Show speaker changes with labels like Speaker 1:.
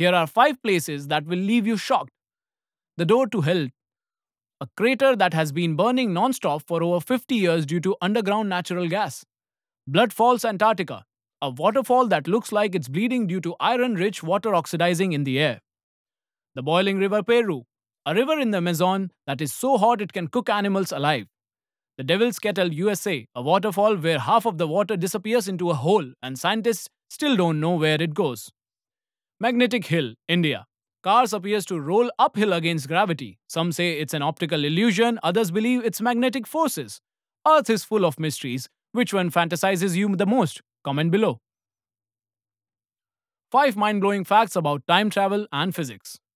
Speaker 1: Here are 5 places that will leave you shocked. The door to hell, a crater that has been burning non-stop for over 50 years due to underground natural gas. Blood Falls, Antarctica, a waterfall that looks like it's bleeding due to iron rich water oxidizing in the air. The Boiling River, Peru, a river in the Amazon that is so hot it can cook animals alive. The Devil's Kettle, USA, a waterfall where half of the water disappears into a hole and scientists still don't know where it goes. Magnetic Hill, India. Cars appears to roll uphill against gravity. Some say it's an optical illusion, others believe it's magnetic forces. Earth is full of mysteries. Which one fantasizes you the most? Comment below. 5 mind-blowing facts about time travel and physics.